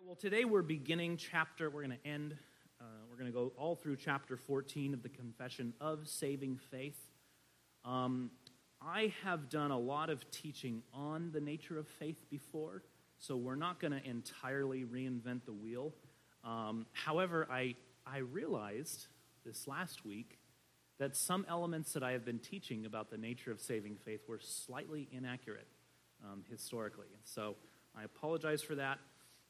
Well, today we're beginning we're going to end, we're going to go all through chapter 14 of the Confession of Saving Faith. I have done a lot of teaching on the nature of faith before, so we're not going to entirely reinvent the wheel. However, I realized this last week that some elements that I have been teaching about the nature of saving faith were slightly inaccurate historically. And so I apologize for that.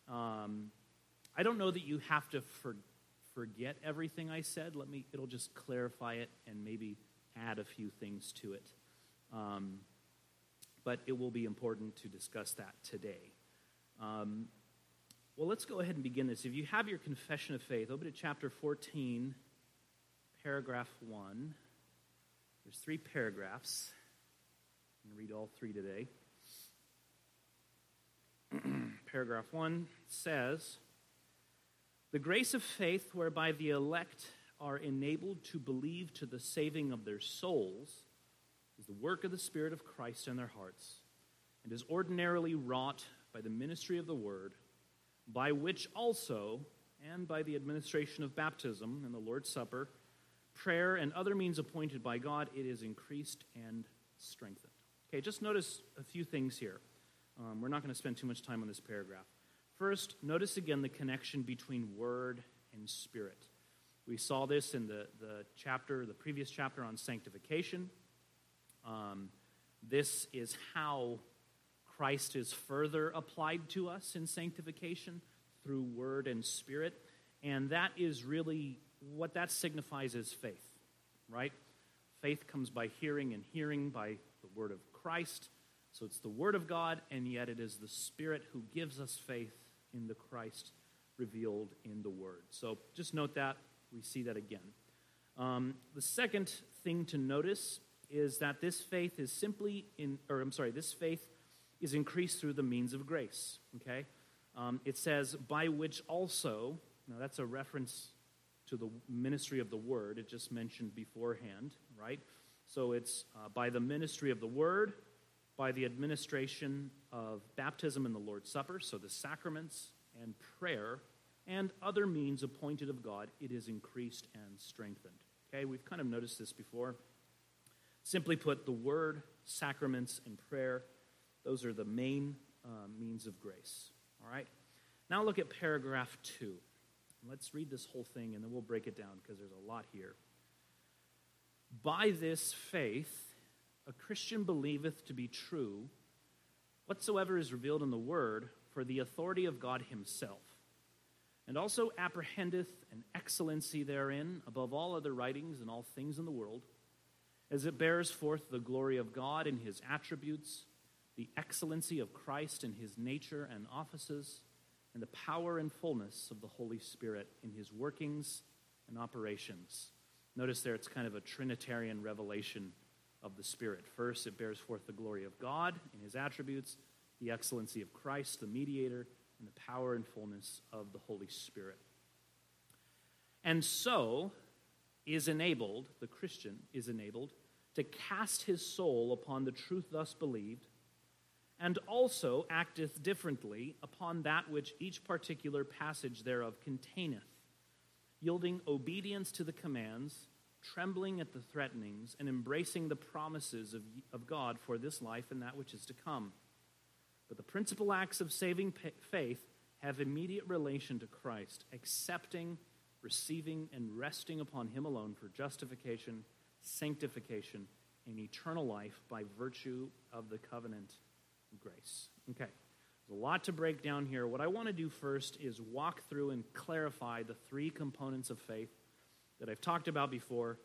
I don't know that you have to forget everything I said. It'll just clarify it and maybe add a few things to it. But it will be important to discuss that today. Well, let's go ahead and begin this. If you have your confession of faith, open to chapter 14, paragraph 1. There's 3 paragraphs. I'm going to read all 3 today. Paragraph 1 says, "The grace of faith whereby the elect are enabled to believe to the saving of their souls is the work of the Spirit of Christ in their hearts, and is ordinarily wrought by the ministry of the Word, by which also, and by the administration of baptism and the Lord's Supper, prayer, and other means appointed by God, it is increased and strengthened." Okay, just notice a few things here. We're not going to spend too much time on this paragraph. First, notice again the connection between Word and Spirit. We saw this in the previous chapter on sanctification. This is how Christ is further applied to us in sanctification through Word and Spirit. And that is really what that signifies is faith, right? Faith comes by hearing, and hearing by the Word of Christ. So it's the Word of God, and yet it is the Spirit who gives us faith in the Christ revealed in the Word. So just note that. We see that again. The second thing to notice is that this faith is this faith is increased through the means of grace, okay? It says, by which also, now that's a reference to the ministry of the Word. It just mentioned beforehand, right? So it's by the ministry of the Word, by the administration of baptism and the Lord's Supper, so the sacraments and prayer, and other means appointed of God, it is increased and strengthened. Okay, we've kind of noticed this before. Simply put, the Word, sacraments, and prayer, those are the main means of grace. All right? Now look at paragraph 2. Let's read this whole thing, and then we'll break it down, because there's a lot here. "By this faith, a Christian believeth to be true whatsoever is revealed in the Word for the authority of God himself, and also apprehendeth an excellency therein above all other writings and all things in the world, as it bears forth the glory of God in his attributes, the excellency of Christ in his nature and offices, and the power and fullness of the Holy Spirit in his workings and operations." Notice there it's kind of a Trinitarian revelation of the Spirit. First, it bears forth the glory of God in his attributes, the excellency of Christ, the mediator, and the power and fullness of the Holy Spirit. And so the Christian is enabled to cast his soul upon the truth thus believed, and also acteth differently upon that which each particular passage thereof containeth, yielding obedience to the commands, trembling at the threatenings, and embracing the promises of God for this life and that which is to come. But the principal acts of saving faith have immediate relation to Christ, accepting, receiving, and resting upon him alone for justification, sanctification, and eternal life by virtue of the covenant grace. Okay, there's a lot to break down here. What I want to do first is walk through and clarify the 3 components of faith that I've talked about before.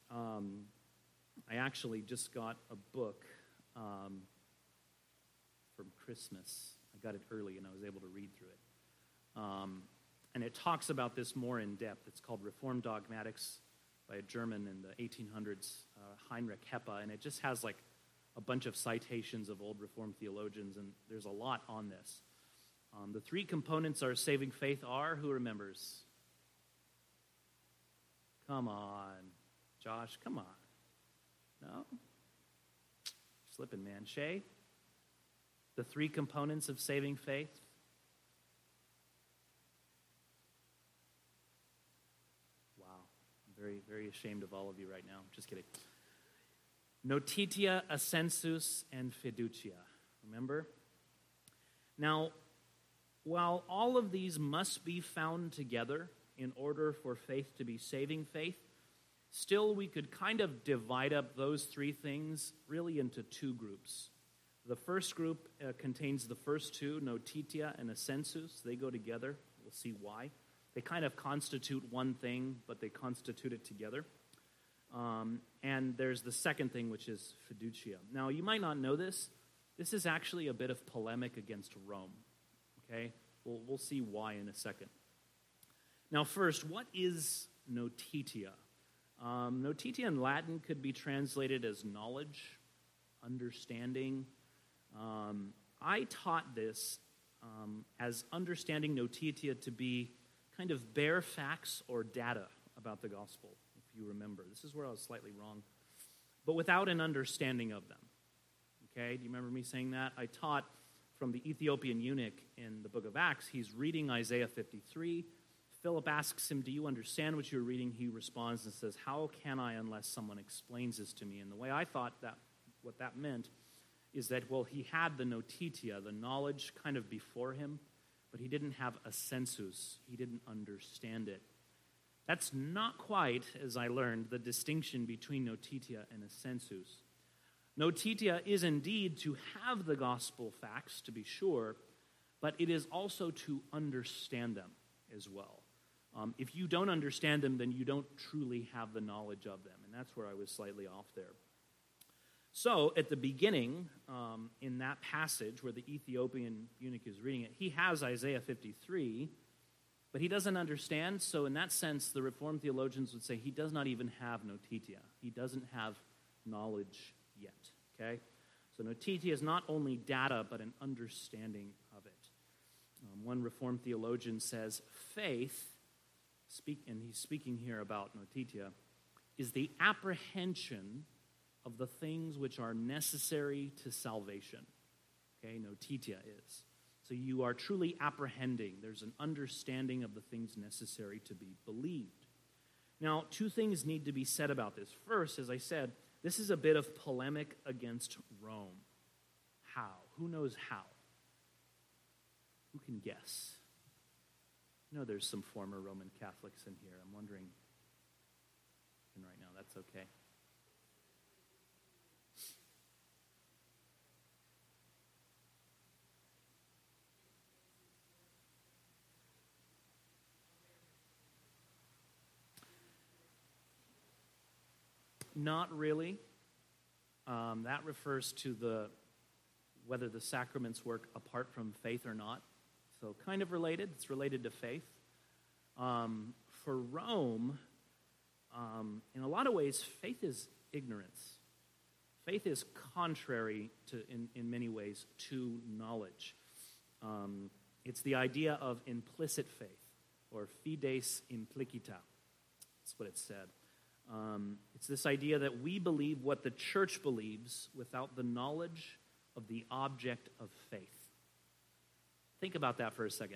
I actually just got a book from Christmas. I got it early and I was able to read through it. And it talks about this more in depth. It's called Reformed Dogmatics by a German in the 1800s, Heinrich Heppe, and it just has like a bunch of citations of old Reformed theologians, and there's a lot on this. The 3 components our saving faith are, who remembers? Come on, Josh, come on. No? Slipping, man. Shay? The 3 components of saving faith? Very, very ashamed of all of you right now. Just kidding. Notitia, assensus, and fiducia. Remember? Now, while all of these must be found together in order for faith to be saving faith, still we could kind of divide up those three things really into two groups. The first group contains the first two, notitia and assensus. They go together. We'll see why. They kind of constitute one thing, but they constitute it together. And there's the second thing, which is fiducia. Now, you might not know this. This is actually a bit of polemic against Rome. Okay? We'll see why in a second. Now, first, what is notitia? Notitia in Latin could be translated as knowledge, understanding. I taught this as understanding notitia to be kind of bare facts or data about the gospel, if you remember. This is where I was slightly wrong. But without an understanding of them. Okay, do you remember me saying that? I taught from the Ethiopian eunuch in the book of Acts. He's reading Isaiah 53. Philip asks him, do you understand what you're reading? He responds and says, how can I unless someone explains this to me? And the way I thought that what that meant is that, well, he had the notitia, the knowledge kind of before him, but he didn't have a sensus. He didn't understand it. That's not quite, as I learned, the distinction between notitia and a sensus. Notitia is indeed to have the gospel facts, to be sure, but it is also to understand them as well. If you don't understand them, then you don't truly have the knowledge of them, and that's where I was slightly off there. So, at the beginning, in that passage where the Ethiopian eunuch is reading it, he has Isaiah 53, but he doesn't understand. So, in that sense, the Reformed theologians would say he does not even have notitia. He doesn't have knowledge yet, okay? So, notitia is not only data, but an understanding of it. One Reformed theologian says, faith, and he's speaking here about notitia, is the apprehension of the things which are necessary to salvation. Okay, notitia is. So you are truly apprehending. There's an understanding of the things necessary to be believed. Now, two things need to be said about this. First, as I said, this is a bit of polemic against Rome. How? Who knows how? Who can guess? I know there's some former Roman Catholics in here. I'm wondering. And right now, that's okay. Not really. That refers to whether the sacraments work apart from faith or not. So kind of related. It's related to faith. For Rome, in a lot of ways, faith is ignorance. Faith is contrary to, in many ways, to knowledge. It's the idea of implicit faith, or fides implicita. That's what it said. It's this idea that we believe what the church believes without the knowledge of the object of faith. Think about that for a second.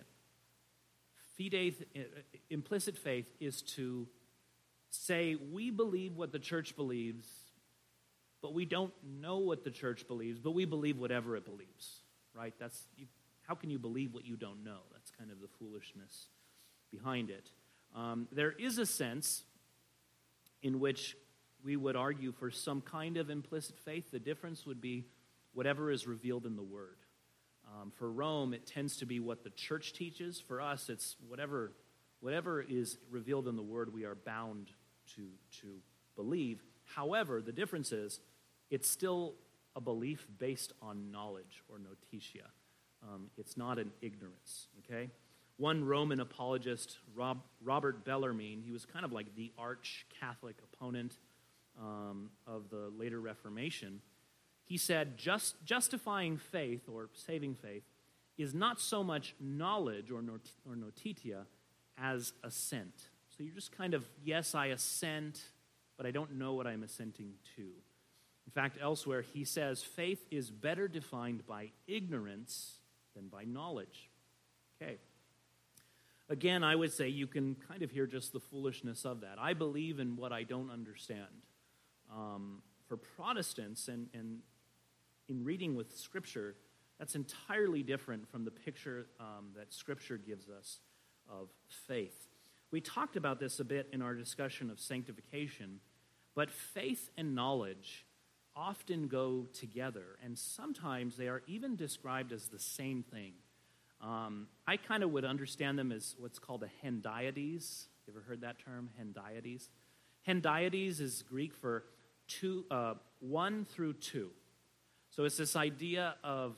Implicit faith is to say we believe what the church believes, but we don't know what the church believes, but we believe whatever it believes, right? How can you believe what you don't know? That's kind of the foolishness behind it. There is a sense in which we would argue for some kind of implicit faith. The difference would be whatever is revealed in the Word. For Rome, it tends to be what the church teaches. For us, it's whatever is revealed in the Word, we are bound to believe. However, the difference is it's still a belief based on knowledge or notitia. It's not an ignorance, okay? One Roman apologist, Robert Bellarmine, he was kind of like the arch-Catholic opponent of the later Reformation. He said, justifying faith or saving faith is not so much knowledge or notitia as assent. So you're just kind of, yes, I assent, but I don't know what I'm assenting to. In fact, elsewhere, he says, faith is better defined by ignorance than by knowledge. Okay. Again, I would say you can kind of hear just the foolishness of that. I believe in what I don't understand. For Protestants and in reading with Scripture, that's entirely different from the picture that Scripture gives us of faith. We talked about this a bit in our discussion of sanctification, but faith and knowledge often go together, and sometimes they are even described as the same thing. I kind of would understand them as what's called a hendiades. You ever heard that term, hendiades? Hendiades is Greek for 1 through 2. So it's this idea of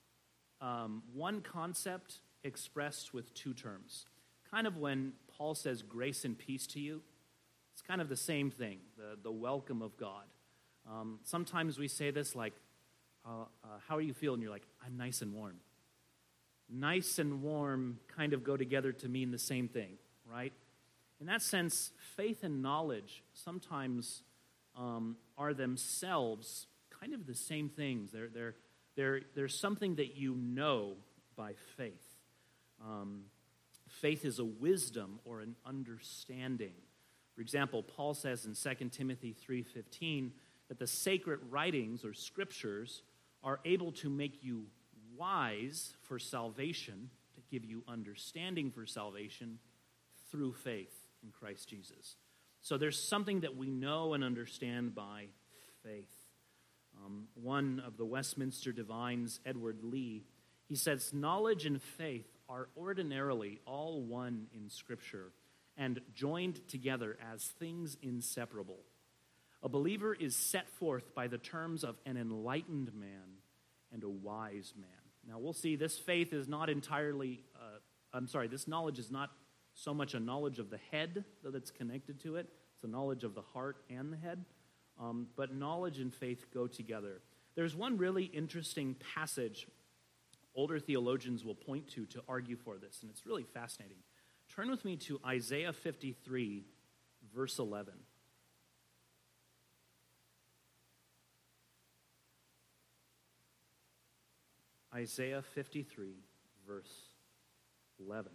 one concept expressed with two terms. Kind of when Paul says grace and peace to you, it's kind of the same thing, the welcome of God. Sometimes we say this like, how are you feeling? And you're like, I'm nice and warm. Nice and warm kind of go together to mean the same thing, right? In that sense, faith and knowledge sometimes are themselves kind of the same things. They're something that you know by faith. Faith is a wisdom or an understanding. For example, Paul says in 2 Timothy 3:15 that the sacred writings or scriptures are able to make you wise for salvation, to give you understanding for salvation through faith in Christ Jesus. So there's something that we know and understand by faith. One of the Westminster Divines, Edward Lee, he says, knowledge and faith are ordinarily all one in Scripture and joined together as things inseparable. A believer is set forth by the terms of an enlightened man and a wise man. Now, we'll see this faith is not entirely, this knowledge is not so much a knowledge of the head that's connected to it. It's a knowledge of the heart and the head. But knowledge and faith go together. There's one really interesting passage older theologians will point to argue for this, and it's really fascinating. Turn with me to Isaiah 53, verse 11. Isaiah 53, verse 11.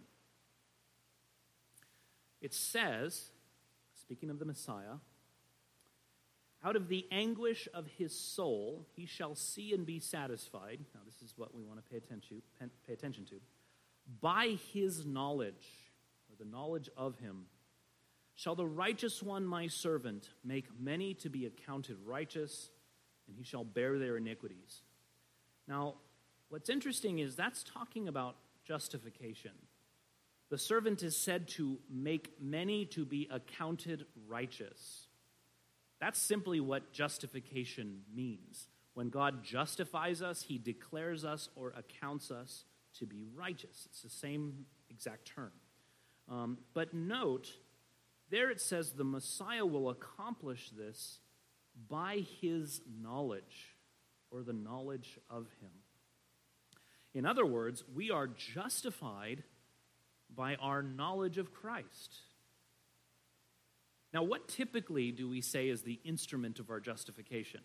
It says, speaking of the Messiah, out of the anguish of his soul he shall see and be satisfied. Now this is what we want to pay attention to. By his knowledge, or the knowledge of him, shall the righteous one, my servant, make many to be accounted righteous, and he shall bear their iniquities. Now, what's interesting is that's talking about justification. The servant is said to make many to be accounted righteous. That's simply what justification means. When God justifies us, he declares us or accounts us to be righteous. It's the same exact term. But note, there it says the Messiah will accomplish this by his knowledge, or the knowledge of him. In other words, we are justified by our knowledge of Christ. Now, what typically do we say is the instrument of our justification?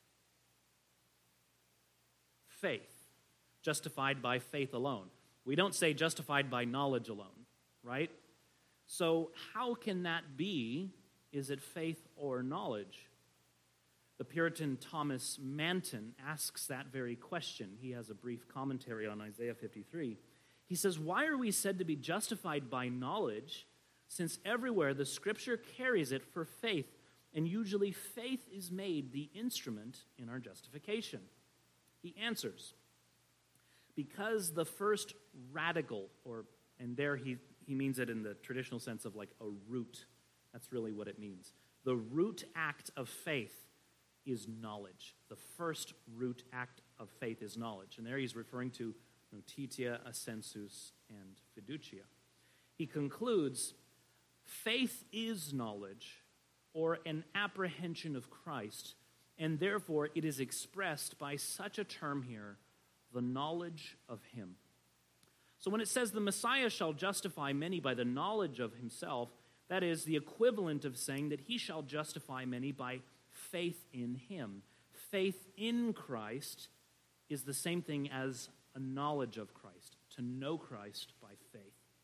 Faith. Justified by faith alone. We don't say justified by knowledge alone, right? So how can that be? Is it faith or knowledge? The Puritan Thomas Manton asks that very question. He has a brief commentary on Isaiah 53. He says, why are we said to be justified by knowledge, since everywhere the Scripture carries it for faith, and usually faith is made the instrument in our justification? He answers, because the first radical, and there he means it in the traditional sense of like a root. That's really what it means. The root act of faith is knowledge. The first root act of faith is knowledge. And there he's referring to notitia, assensus, and fiducia. He concludes, faith is knowledge, or an apprehension of Christ, and therefore it is expressed by such a term here, the knowledge of him. So when it says the Messiah shall justify many by the knowledge of himself, that is the equivalent of saying that he shall justify many by faith in him. Faith in Christ is the same thing as a knowledge of Christ, to know Christ by faith.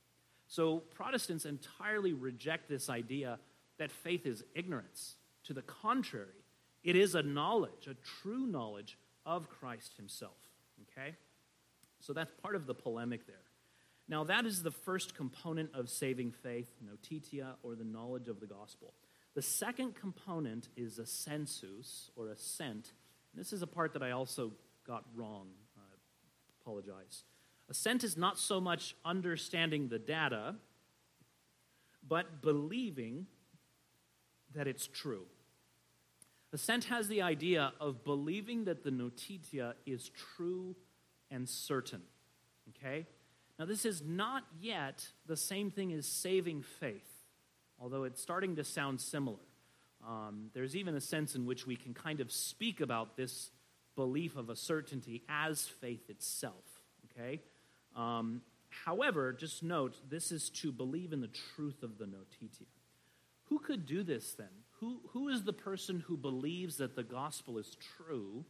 So Protestants entirely reject this idea that faith is ignorance. To the contrary, it is a knowledge, a true knowledge of Christ himself. Okay? So that's part of the polemic there. Now, that is the first component of saving faith, notitia, or the knowledge of the gospel. The second component is a sensus, or assent. This is a part that I also got wrong. I apologize. Assent is not so much understanding the data, but believing that it's true. Assent has the idea of believing that the notitia is true and certain. Okay? Now, this is not yet the same thing as saving faith, although it's starting to sound similar. There's even a sense in which we can kind of speak about this belief of a certainty as faith itself. Okay? However, just note, this is to believe in the truth of the notitia. Who could do this then? Who is the person who believes that the gospel is true,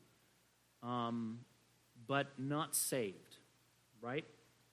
but not saved, right?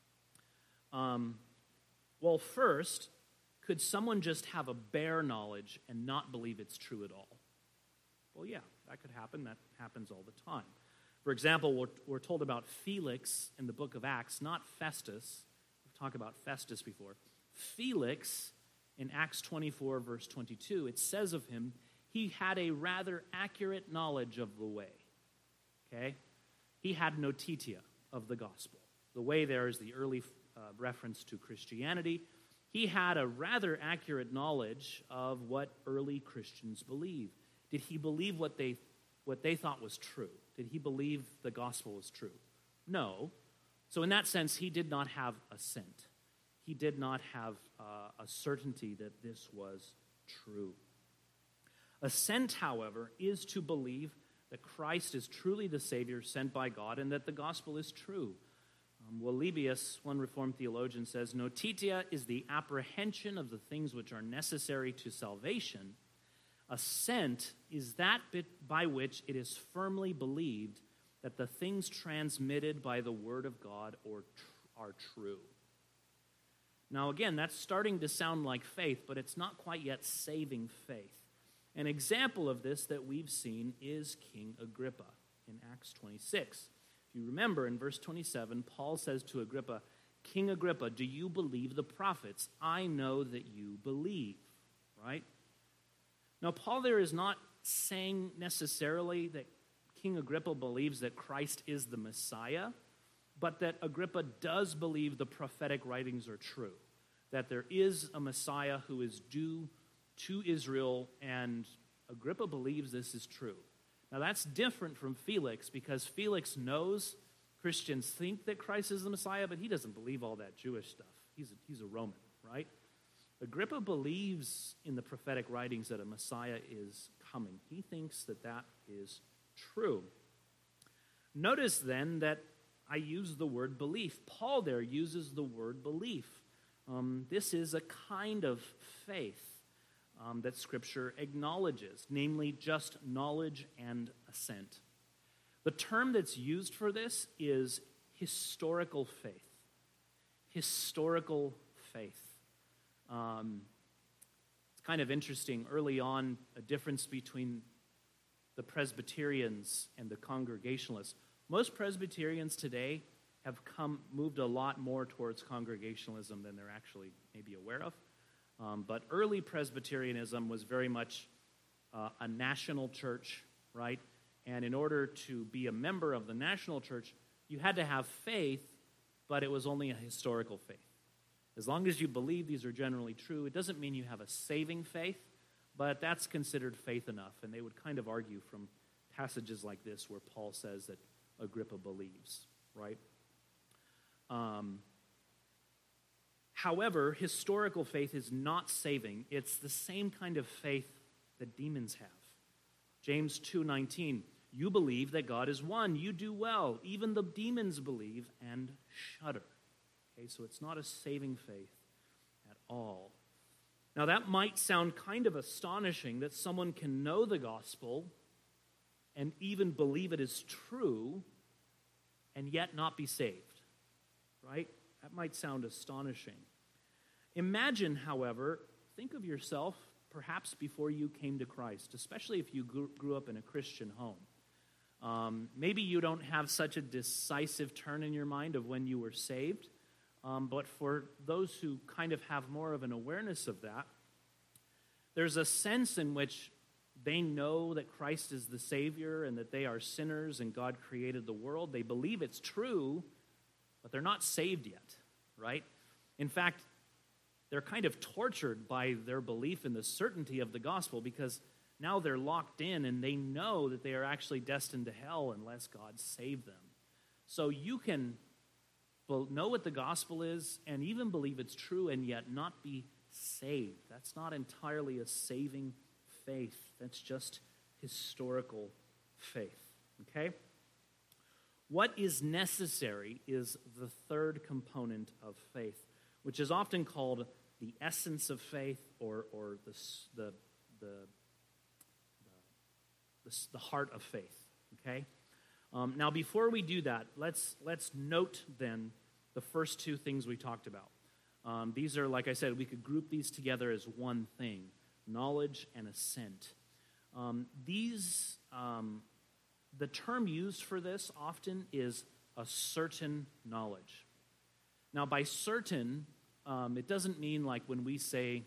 Well, first, could someone just have a bare knowledge and not believe it's true at all? Well, yeah, that could happen. That happens all the time. For example, we're told about Felix in the book of Acts, not Festus. We've talked about Festus before. Felix, in Acts 24, verse 22, it says of him, he had a rather accurate knowledge of the way. Okay? He had notitia of the gospel. The way there is the early reference to Christianity. He had a rather accurate knowledge of what early Christians believed. Did he believe what they thought was true? Did he believe the gospel was true? No. So in that sense, he did not have assent. He did not have a certainty that this was true. Assent, however, is to believe that Christ is truly the Savior sent by God and that the gospel is true. Walibius, one Reformed theologian, says, notitia is the apprehension of the things which are necessary to salvation. Assent is that bit by which it is firmly believed that the things transmitted by the word of God are true. Now again, that's starting to sound like faith, but it's not quite yet saving faith. An example of this that we've seen is King Agrippa in Acts 26. If you remember, in verse 27, Paul says to Agrippa, King Agrippa, do you believe the prophets? I know that you believe, right? Now, Paul there is not saying necessarily that King Agrippa believes that Christ is the Messiah, but that Agrippa does believe the prophetic writings are true, that there is a Messiah who is due to Israel, and Agrippa believes this is true. Now, that's different from Felix, because Felix knows Christians think that Christ is the Messiah, but he doesn't believe all that Jewish stuff. He's a Roman, right? Agrippa believes in the prophetic writings that a Messiah is coming. He thinks that that is true. Notice then that I use the word belief. Paul there uses the word belief. This is a kind of faith that Scripture acknowledges, namely just knowledge and assent. The term that's used for this is historical faith. Historical faith. It's kind of interesting, early on, a difference between the Presbyterians and the Congregationalists. Most Presbyterians today have moved a lot more towards Congregationalism than they're actually maybe aware of. But early Presbyterianism was very much a national church, right? And in order to be a member of the national church, you had to have faith, but it was only a historical faith. As long as you believe these are generally true, it doesn't mean you have a saving faith, but that's considered faith enough. And they would kind of argue from passages like this where Paul says that Agrippa believes, right? However, historical faith is not saving. It's the same kind of faith that demons have. James 2:19, you believe that God is one. You do well. Even the demons believe and shudder. Okay, so it's not a saving faith at all. Now that might sound kind of astonishing that someone can know the gospel and even believe it is true and yet not be saved, right? That might sound astonishing. Imagine, however, think of yourself perhaps before you came to Christ, especially if you grew up in a Christian home. Maybe you don't have such a decisive turn in your mind of when you were saved, but for those who kind of have more of an awareness of that, there's a sense in which they know that Christ is the Savior and that they are sinners and God created the world. They believe it's true, but they're not saved yet, right? In fact, they're kind of tortured by their belief in the certainty of the gospel because now they're locked in and they know that they are actually destined to hell unless God saved them. So you can know what the gospel is and even believe it's true and yet not be saved. That's not entirely a saving faith. That's just historical faith, okay? What is necessary is the third component of faith, which is often called the essence of faith or the heart of faith, okay? Now, before we do that, let's note then the first two things we talked about. These are, like I said, we could group these together as one thing, knowledge and assent. The term used for this often is a certain knowledge. Now, by certain, it doesn't mean like when we say,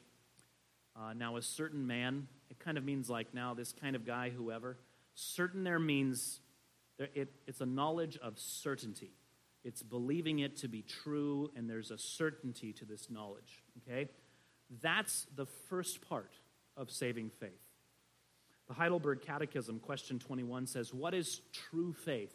now a certain man, it kind of means like now this kind of guy, whoever. Certain there means it's a knowledge of certainty. It's believing it to be true, and there's a certainty to this knowledge, okay? That's the first part of saving faith. The Heidelberg Catechism, question 21, says, what is true faith?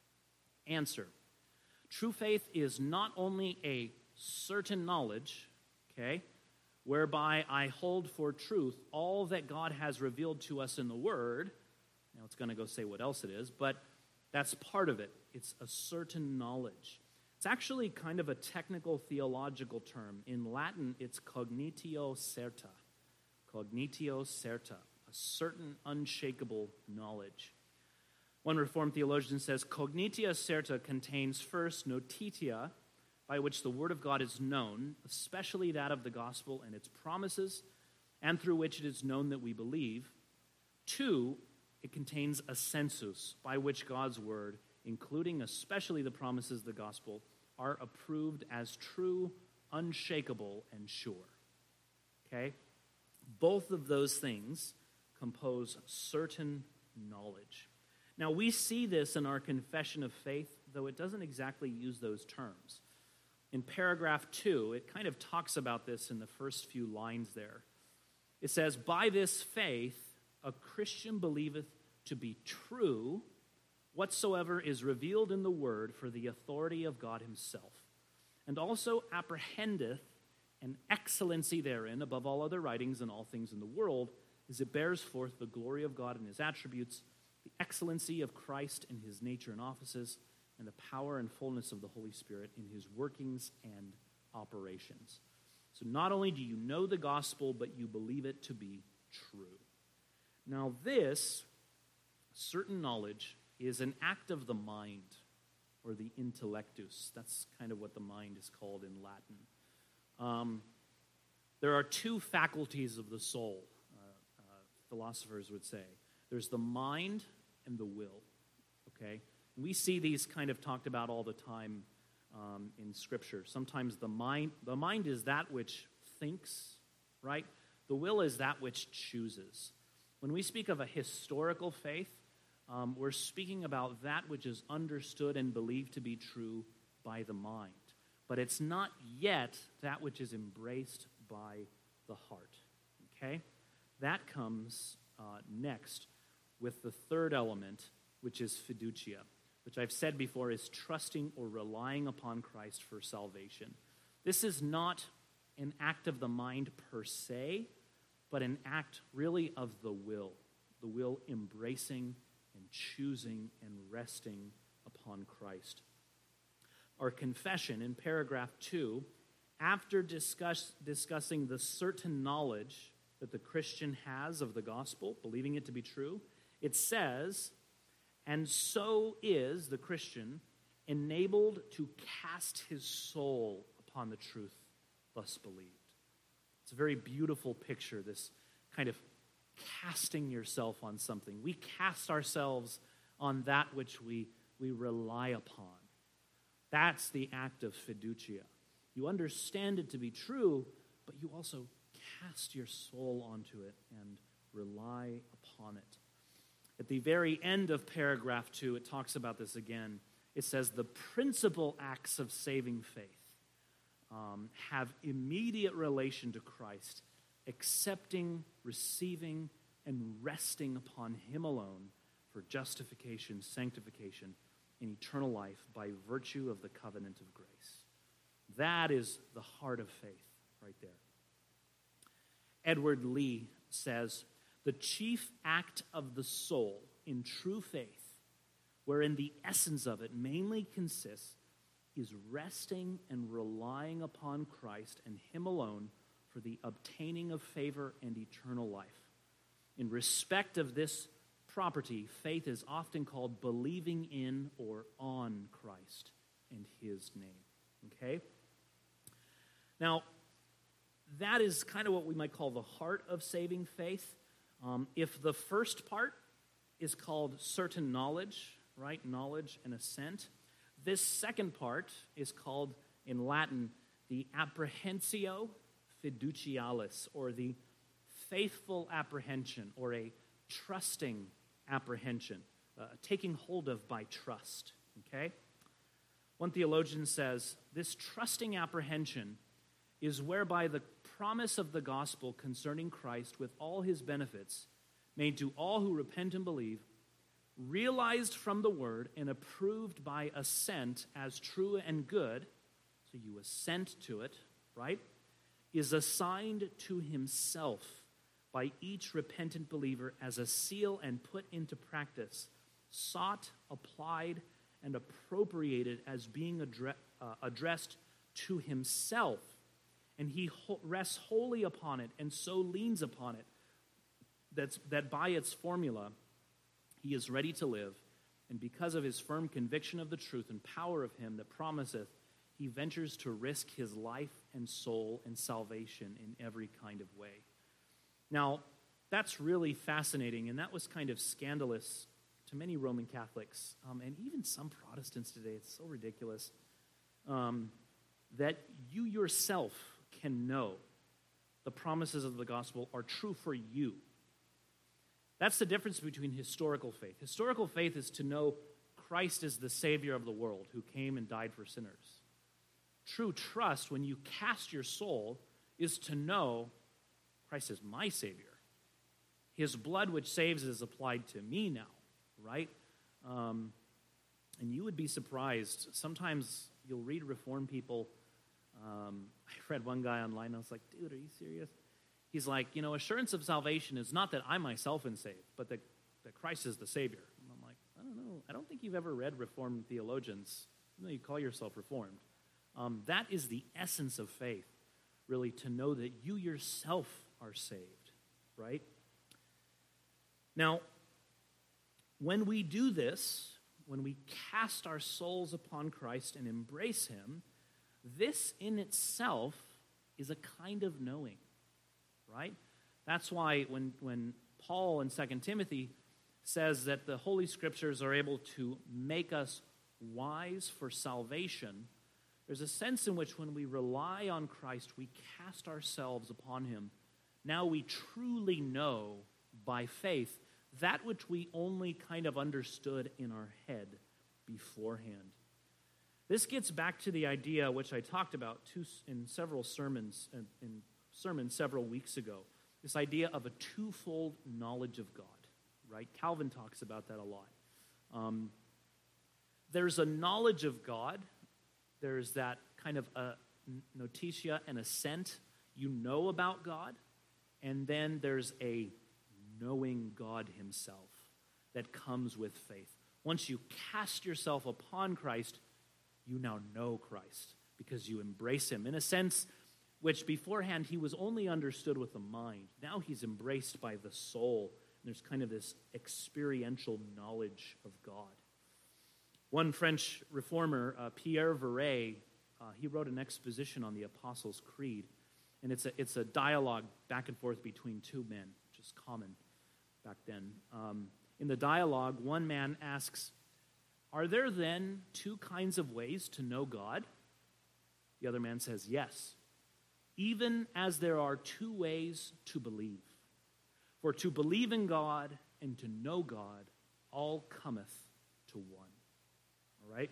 Answer, true faith is not only a certain knowledge, okay, whereby I hold for truth all that God has revealed to us in the Word. Now it's going to go say what else it is, but that's part of it. It's a certain knowledge. It's actually kind of a technical theological term. In Latin, it's cognitio certa. Cognitio certa, a certain unshakable knowledge. One Reformed theologian says, cognitia certa contains first notitia, by which the Word of God is known, especially that of the gospel and its promises, and through which it is known that we believe. Two, it contains a sensus, by which God's Word, including especially the promises of the gospel, are approved as true, unshakable, and sure. Okay? Both of those things compose certain knowledge. Now, we see this in our confession of faith, though it doesn't exactly use those terms. In paragraph 2, it kind of talks about this in the first few lines there. It says, by this faith, a Christian believeth to be true whatsoever is revealed in the Word for the authority of God himself, and also apprehendeth an excellency therein above all other writings and all things in the world, as it bears forth the glory of God and his attributes, the excellency of Christ in his nature and offices, and the power and fullness of the Holy Spirit in his workings and operations. So not only do you know the gospel, but you believe it to be true. Now this, certain knowledge, is an act of the mind, or the intellectus. That's kind of what the mind is called in Latin. There are two faculties of the soul, philosophers would say. There's the mind and the will, okay? We see these kind of talked about all the time in Scripture. Sometimes the mind is that which thinks, right? The will is that which chooses. When we speak of a historical faith, we're speaking about that which is understood and believed to be true by the mind. But it's not yet that which is embraced by the heart, okay? That comes next with the third element, which is fiducia, which I've said before is trusting or relying upon Christ for salvation. This is not an act of the mind per se, but an act really of the will embracing and choosing and resting upon Christ. Our confession in paragraph 2, after discussing the certain knowledge that the Christian has of the gospel, believing it to be true, it says, and so is the Christian enabled to cast his soul upon the truth thus believed. It's a very beautiful picture, this kind of casting yourself on something. We cast ourselves on that which we rely upon. That's the act of fiducia. You understand it to be true, but you also cast your soul onto it and rely upon it. At the very end of paragraph 2, it talks about this again. It says, the principal acts of saving faith have immediate relation to Christ, accepting, receiving, and resting upon him alone for justification, sanctification, and eternal life by virtue of the covenant of grace. That is the heart of faith right there. Edward Lee says, the chief act of the soul in true faith, wherein the essence of it mainly consists, is resting and relying upon Christ and him alone for the obtaining of favor and eternal life. In respect of this property, faith is often called believing in or on Christ and his name. Okay? Now, that is kind of what we might call the heart of saving faith. If the first part is called certain knowledge, right? Knowledge and assent. This second part is called, in Latin, the apprehensio fiducialis, or the faithful apprehension, or a trusting apprehension, taking hold of by trust, okay? One theologian says, this trusting apprehension is whereby the promise of the gospel concerning Christ with all his benefits, made to all who repent and believe, realized from the word and approved by assent as true and good, so you assent to it, right, is assigned to himself by each repentant believer as a seal and put into practice, sought, applied, and appropriated as being addressed to himself. And he rests wholly upon it and so leans upon it that by its formula he is ready to live. And because of his firm conviction of the truth and power of him that promiseth, he ventures to risk his life and soul and salvation in every kind of way. Now, that's really fascinating, and that was kind of scandalous to many Roman Catholics, and even some Protestants today. It's so ridiculous that you yourself can know the promises of the gospel are true for you. That's the difference between historical faith. Historical faith is to know Christ is the Savior of the world who came and died for sinners. True trust, when you cast your soul, is to know Christ is my Savior. His blood which saves is applied to me now, right? And you would be surprised. Sometimes you'll read Reformed people. I read one guy online. I was like, dude, are you serious? He's like, assurance of salvation is not that I myself am saved, but that Christ is the Savior. And I'm like, I don't know. I don't think you've ever read Reformed theologians. You call yourself Reformed. That is the essence of faith, really, to know that you yourself are saved, right? Now, when we do this, when we cast our souls upon Christ and embrace him, this in itself is a kind of knowing, right? That's why when Paul in 2 Timothy says that the Holy Scriptures are able to make us wise for salvation, there's a sense in which when we rely on Christ, we cast ourselves upon him. Now we truly know by faith that which we only kind of understood in our head beforehand. This gets back to the idea which I talked about in sermons several weeks ago, this idea of a twofold knowledge of God, right? Calvin talks about that a lot. There's a knowledge of God. There's that kind of a notitia and assent. You know about God. And then there's a knowing God himself that comes with faith. Once you cast yourself upon Christ, you now know Christ because you embrace him in a sense which beforehand he was only understood with the mind. Now he's embraced by the soul. And there's kind of this experiential knowledge of God. One French reformer, Pierre Viret, he wrote an exposition on the Apostles' Creed. And it's a dialogue back and forth between two men, which is common back then. In the dialogue, one man asks, "Are there then two kinds of ways to know God?" The other man says, "Yes, even as there are two ways to believe. For to believe in God and to know God, all cometh to one." All right?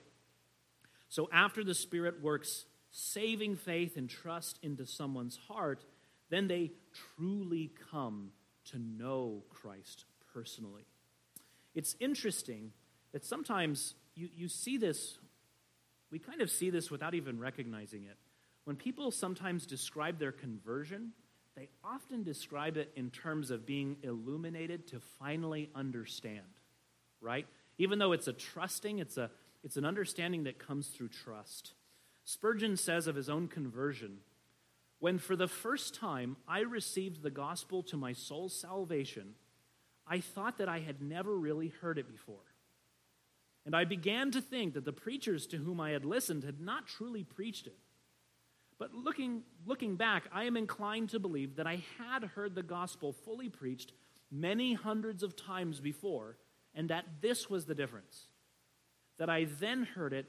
So after the Spirit works saving faith and trust into someone's heart, then they truly come to know Christ personally. It's interesting that sometimes you see this, we kind of see this without even recognizing it. When people sometimes describe their conversion, they often describe it in terms of being illuminated to finally understand, right? Even though it's a trusting, it's an understanding that comes through trust. Spurgeon says of his own conversion, "When for the first time I received the gospel to my soul's salvation, I thought that I had never really heard it before. And I began to think that the preachers to whom I had listened had not truly preached it. But looking back, I am inclined to believe that I had heard the gospel fully preached many hundreds of times before, and that this was the difference. That I then heard it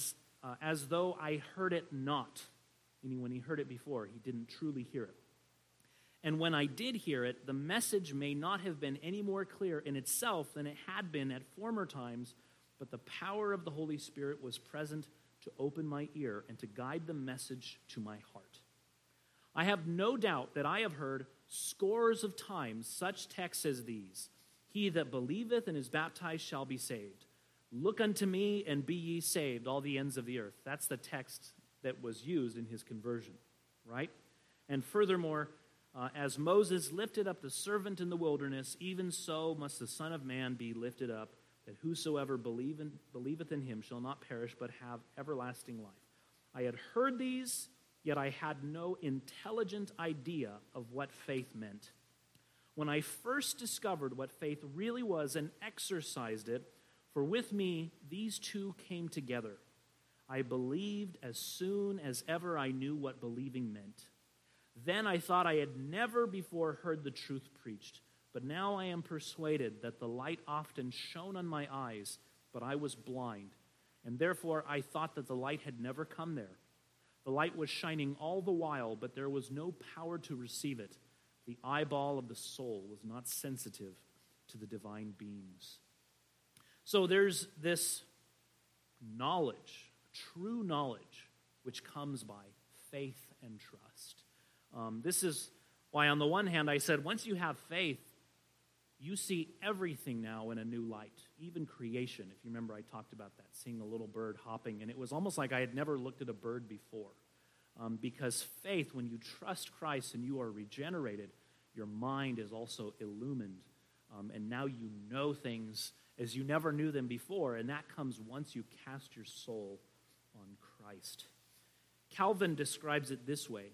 as though I heard it not." Meaning when he heard it before, he didn't truly hear it. "And when I did hear it, the message may not have been any more clear in itself than it had been at former times, but the power of the Holy Spirit was present to open my ear and to guide the message to my heart. I have no doubt that I have heard scores of times such texts as these: 'He that believeth and is baptized shall be saved. Look unto me and be ye saved, all the ends of the earth.'" That's the text that was used in his conversion, right? "And furthermore, as Moses lifted up the servant in the wilderness, even so must the Son of Man be lifted up, that whosoever believeth in him shall not perish, but have everlasting life. I had heard these, yet I had no intelligent idea of what faith meant. When I first discovered what faith really was and exercised it, for with me these two came together. I believed as soon as ever I knew what believing meant. Then I thought I had never before heard the truth preached, but now I am persuaded that the light often shone on my eyes, but I was blind, and therefore I thought that the light had never come there. The light was shining all the while, but there was no power to receive it. The eyeball of the soul was not sensitive to the divine beams." So there's this knowledge, true knowledge, which comes by faith and trust. This is why, on the one hand, I said, once you have faith, you see everything now in a new light, even creation. If you remember, I talked about that, seeing a little bird hopping, and it was almost like I had never looked at a bird before. Because faith, when you trust Christ and you are regenerated, your mind is also illumined, and now you know things as you never knew them before, and that comes once you cast your soul on Christ. Calvin describes it this way.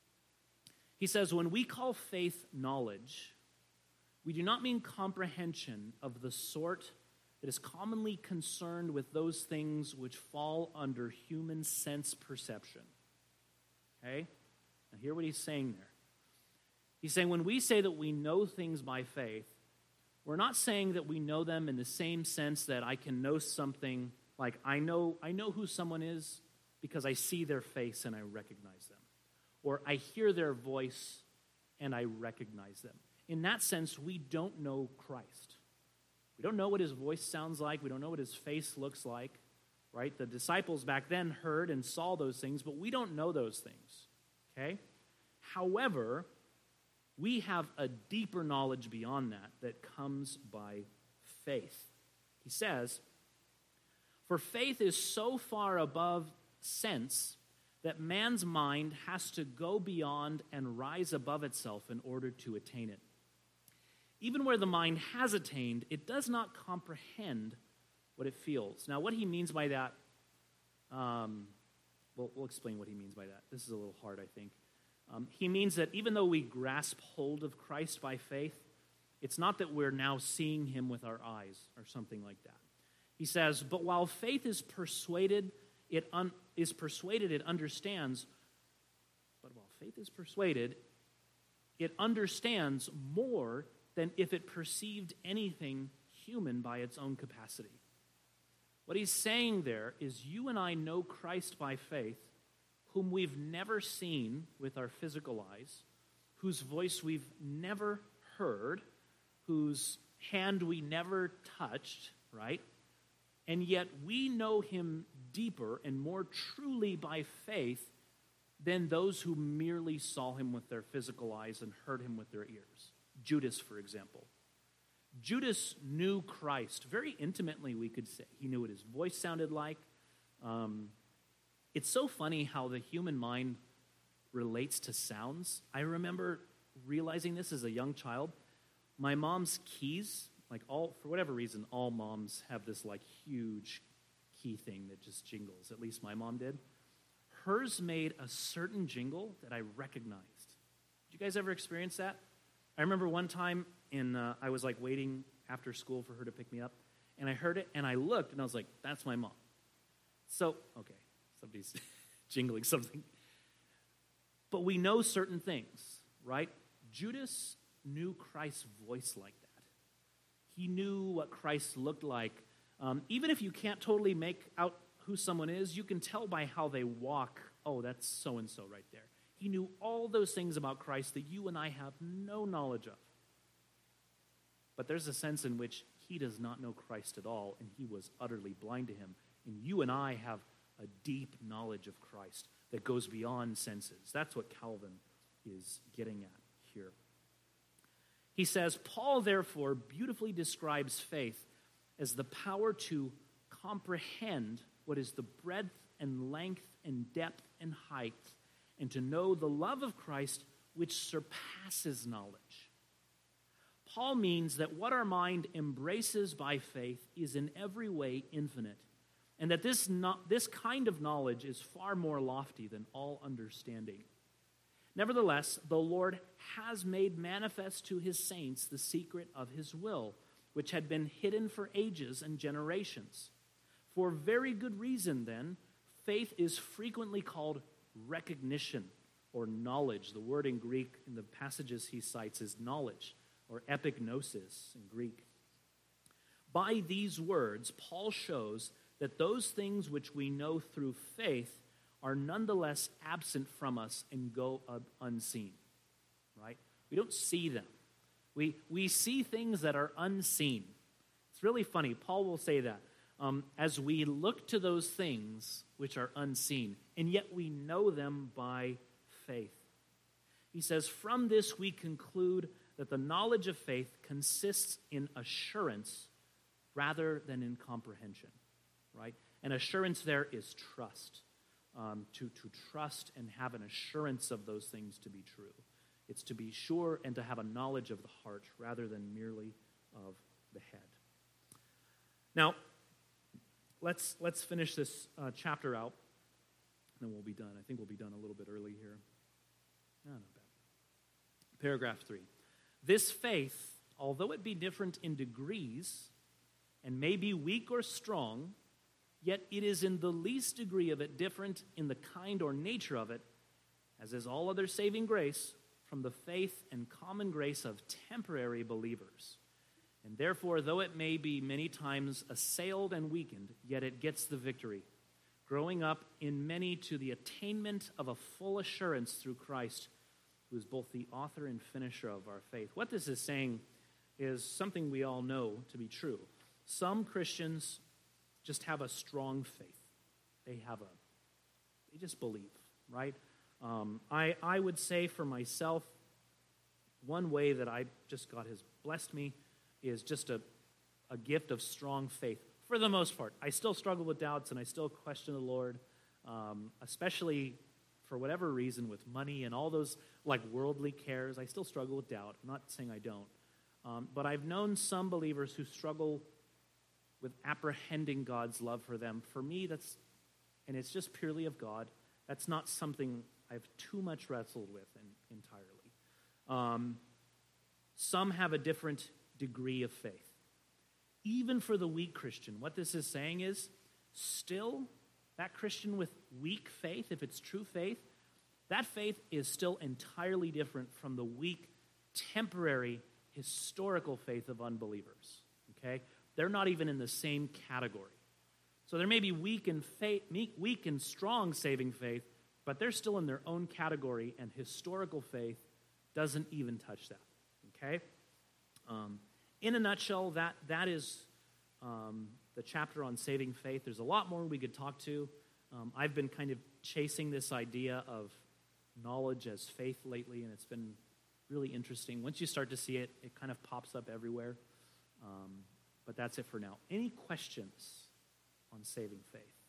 He says, "When we call faith knowledge, we do not mean comprehension of the sort that is commonly concerned with those things which fall under human sense perception." Okay? Now hear what he's saying there. He's saying when we say that we know things by faith, we're not saying that we know them in the same sense that I can know something, like I know who someone is because I see their face and I recognize them. Or I hear their voice and I recognize them. In that sense, we don't know Christ. We don't know what his voice sounds like. We don't know what his face looks like, right? The disciples back then heard and saw those things, but we don't know those things, okay? However, we have a deeper knowledge beyond that comes by faith. He says, "For faith is so far above sense that man's mind has to go beyond and rise above itself in order to attain it. Even where the mind has attained, it does not comprehend what it feels." Now, what he means by that, we'll explain what he means by that. This is a little hard, I think. He means that even though we grasp hold of Christ by faith, it's not that we're now seeing him with our eyes or something like that. He says, "But while faith is persuaded, it understands. But while faith is persuaded, it understands more than if it perceived anything human by its own capacity. What he's saying there is you and I know Christ by faith, whom we've never seen with our physical eyes, whose voice we've never heard, whose hand we never touched, right? And yet we know him deeper and more truly by faith than those who merely saw him with their physical eyes and heard him with their ears. Judas, for example. Judas knew Christ very intimately, we could say. He knew what his voice sounded like. It's so funny how the human mind relates to sounds. I remember realizing this as a young child. My mom's keys, for whatever reason, all moms have this huge key thing that just jingles. At least my mom did. Hers made a certain jingle that I recognized. Did you guys ever experience that? I remember one time I was waiting after school for her to pick me up, and I heard it, and I looked, and I was like, that's my mom. So, okay, somebody's jingling something. But we know certain things, right? Judas knew Christ's voice like that. He knew what Christ looked like. Even if you can't totally make out who someone is, you can tell by how they walk, oh, that's so-and-so right there. He knew all those things about Christ that you and I have no knowledge of. But there's a sense in which he does not know Christ at all, and he was utterly blind to him. And you and I have a deep knowledge of Christ that goes beyond senses. That's what Calvin is getting at here. He says, Paul, therefore, beautifully describes faith as the power to comprehend what is the breadth and length and depth and height, and to know the love of Christ which surpasses knowledge. Paul means that what our mind embraces by faith is in every way infinite, and that this kind of knowledge is far more lofty than all understanding. Nevertheless, the Lord has made manifest to his saints the secret of his will, which had been hidden for ages and generations. For very good reason, then, faith is frequently called recognition or knowledge. The word in Greek in the passages he cites is knowledge, or epignosis in Greek. By these words, Paul shows that those things which we know through faith are nonetheless absent from us and go unseen, right? We don't see them. We see things that are unseen. It's really funny. Paul will say that. As we look to those things which are unseen, and yet we know them by faith. He says, from this we conclude that the knowledge of faith consists in assurance rather than in comprehension, right? And assurance there is trust. To trust and have an assurance of those things to be true. It's to be sure and to have a knowledge of the heart rather than merely of the head. Now, let's finish this chapter out, and then we'll be done. I think we'll be done a little bit early here. No, not bad. Paragraph 3. This faith, although it be different in degrees and may be weak or strong, yet it is in the least degree of it different in the kind or nature of it, as is all other saving grace, from the faith and common grace of temporary believers. And therefore, though it may be many times assailed and weakened, yet it gets the victory, growing up in many to the attainment of a full assurance through Christ, who is both the author and finisher of our faith. What this is saying is something we all know to be true. Some Christians just have a strong faith. They just believe, right? I would say for myself, one way that God has blessed me is just a gift of strong faith. For the most part, I still struggle with doubts and I still question the Lord, especially for whatever reason with money and all those worldly cares. I still struggle with doubt. I'm not saying I don't. But I've known some believers who struggle with apprehending God's love for them. For me, and it's just purely of God, that's not something I've too much wrestled with entirely. Some have a different degree of faith. Even for the weak Christian, what this is saying is, still, that Christian with weak faith, if it's true faith, that faith is still entirely different from the weak, temporary, historical faith of unbelievers. Okay? They're not even in the same category. So there may be weak and strong saving faith, but they're still in their own category, and historical faith doesn't even touch that. Okay? In a nutshell, that is the chapter on saving faith. There's a lot more we could talk to. I've been kind of chasing this idea of knowledge as faith lately, and it's been really interesting. Once you start to see it, it kind of pops up everywhere. But that's it for now. Any questions on saving faith?